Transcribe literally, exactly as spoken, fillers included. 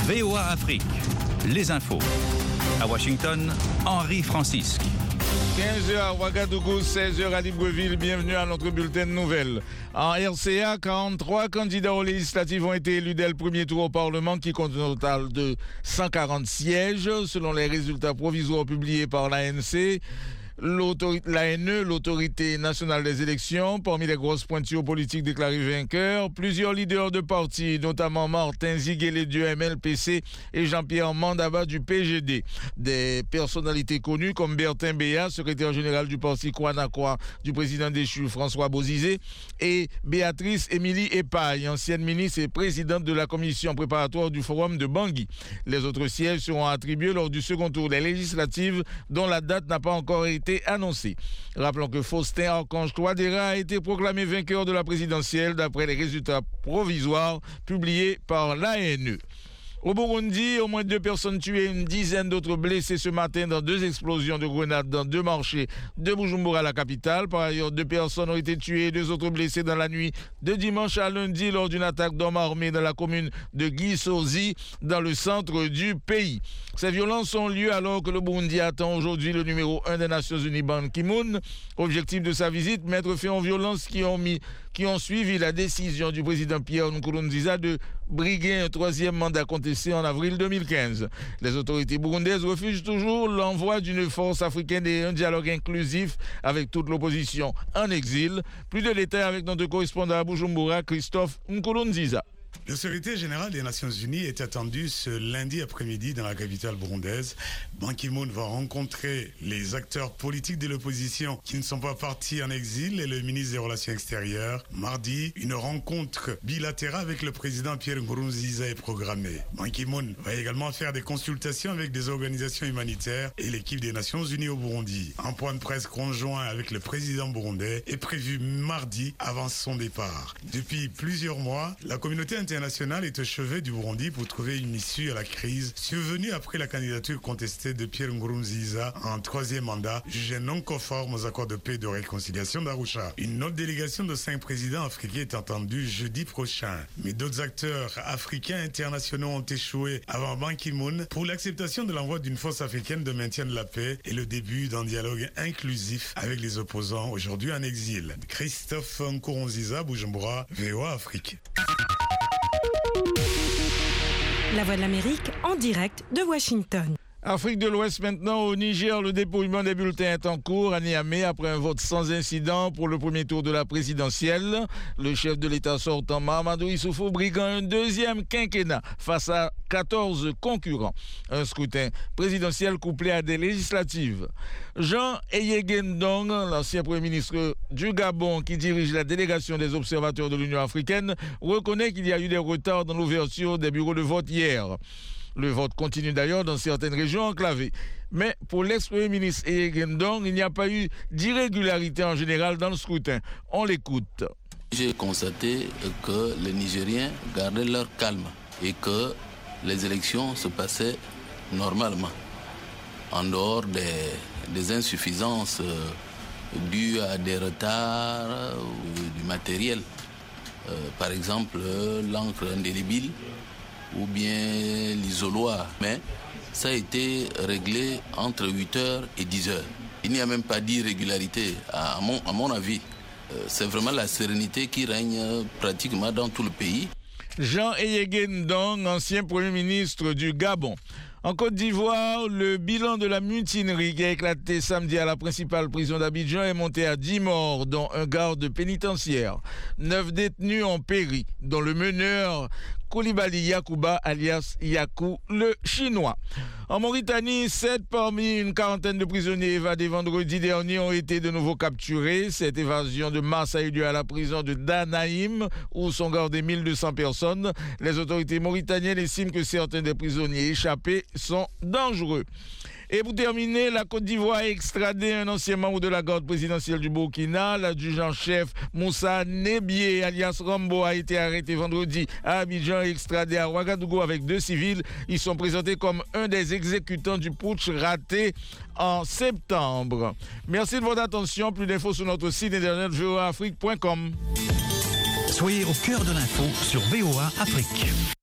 V O A Afrique, les infos. À Washington, Henri Francisque. quinze heures à Ouagadougou, seize heures à Libreville. Bienvenue à notre bulletin de nouvelles. En R C A, quarante-trois candidats aux législatives ont été élus dès le premier tour au Parlement qui compte un total de cent quarante sièges. Selon les résultats provisoires publiés par l'A N C, l'A N E, l'autorité nationale des élections, parmi les grosses pointures politiques déclarées vainqueurs, plusieurs leaders de partis, notamment Martin Ziguélé du M L P C et Jean-Pierre Mandaba du P G D. Des personnalités connues comme Bertin Béat, secrétaire général du parti Kouanakwa du président déchu François Bozizé, et Béatrice Émilie Epaille, ancienne ministre et présidente de la commission préparatoire du forum de Bangui. Les autres sièges seront attribués lors du second tour des législatives dont la date n'a pas encore été annoncé. Rappelons que Faustin Archange Touadéra a été proclamé vainqueur de la présidentielle d'après les résultats provisoires publiés par l'A N E. Au Burundi, au moins deux personnes tuées, une dizaine d'autres blessées ce matin dans deux explosions de grenades dans deux marchés de Bujumbura, la capitale. Par ailleurs, deux personnes ont été tuées et deux autres blessées dans la nuit de dimanche à lundi lors d'une attaque d'hommes armés dans la commune de Gisozi, dans le centre du pays. Ces violences ont lieu alors que le Burundi attend aujourd'hui le numéro un des Nations Unies, Ban Ki-moon. Objectif de sa visite, mettre fin aux violences qui ont, mis, qui ont suivi la décision du président Pierre Nkurunziza de briguer un troisième mandat contesté en avril deux mille quinze. Les autorités burundaises refusent toujours l'envoi d'une force africaine et un dialogue inclusif avec toute l'opposition en exil. Plus de détails avec notre correspondant à Bujumbura, Christophe Nkurunziza. Le secrétaire général des Nations Unies est attendu ce lundi après-midi dans la capitale burundaise. Ban Ki-moon va rencontrer les acteurs politiques de l'opposition qui ne sont pas partis en exil et le ministre des Relations extérieures. Mardi, une rencontre bilatérale avec le président Pierre Nkurunziza est programmée. Ban Ki-moon va également faire des consultations avec des organisations humanitaires et l'équipe des Nations Unies au Burundi. Un point de presse conjoint avec le président burundais est prévu mardi avant son départ. Depuis plusieurs mois, la communauté internationale est au chevet du Burundi pour trouver une issue à la crise survenue après la candidature contestée de Pierre Nkurunziza en troisième mandat, jugé non conforme aux accords de paix et de réconciliation d'Arusha. Une autre délégation de cinq présidents africains est attendue jeudi prochain. Mais d'autres acteurs africains internationaux ont échoué avant Ban Ki-moon pour l'acceptation de l'envoi d'une force africaine de maintien de la paix et le début d'un dialogue inclusif avec les opposants aujourd'hui en exil. Christophe Nkurunziza, Bujumbura, V O A Afrique. La Voix de l'Amérique en direct de Washington. Afrique de l'Ouest maintenant, au Niger, le dépouillement des bulletins est en cours à Niamey après un vote sans incident pour le premier tour de la présidentielle. Le chef de l'État sortant, Mahamadou Issoufou, briguant un deuxième quinquennat face à quatorze concurrents. Un scrutin présidentiel couplé à des législatives. Jean Eyegen Ndong, l'ancien premier ministre du Gabon qui dirige la délégation des observateurs de l'Union africaine, reconnaît qu'il y a eu des retards dans l'ouverture des bureaux de vote hier. Le vote continue d'ailleurs dans certaines régions enclavées. Mais pour l'ex-premier ministre Eyegen Ndong, il n'y a pas eu d'irrégularité en général dans le scrutin. On l'écoute. J'ai constaté que les Nigériens gardaient leur calme et que les élections se passaient normalement, en dehors des, des insuffisances dues à des retards ou du matériel. Euh, par exemple, l'encre indélébile ou bien l'isoloir. Mais ça a été réglé entre huit heures et dix heures. Il n'y a même pas d'irrégularité, à mon, à mon avis. Euh, c'est vraiment la sérénité qui règne pratiquement dans tout le pays. Jean Eyegen Ndong, ancien Premier ministre du Gabon. En Côte d'Ivoire, le bilan de la mutinerie qui a éclaté samedi à la principale prison d'Abidjan est monté à dix morts, dont un garde pénitentiaire. Neuf détenus ont péri, dont le meneur Koulibaly Yakouba, alias Yakou, le Chinois. En Mauritanie, sept parmi une quarantaine de prisonniers évadés vendredi dernier ont été de nouveau capturés. Cette évasion de masse a eu lieu à la prison de Danaïm, où sont gardées mille deux cents personnes. Les autorités mauritaniennes estiment que certains des prisonniers échappés sont dangereux. Et pour terminer, la Côte d'Ivoire a extradé un ancien membre de la garde présidentielle du Burkina. L'adjudant-chef Moussa Nebié, alias Rambo, a été arrêté vendredi à Abidjan et extradé à Ouagadougou avec deux civils. Ils sont présentés comme un des exécutants du putsch raté en septembre. Merci de votre attention. Plus d'infos sur notre site internet v o a afrique point com. Soyez au cœur de l'info sur V O A Afrique.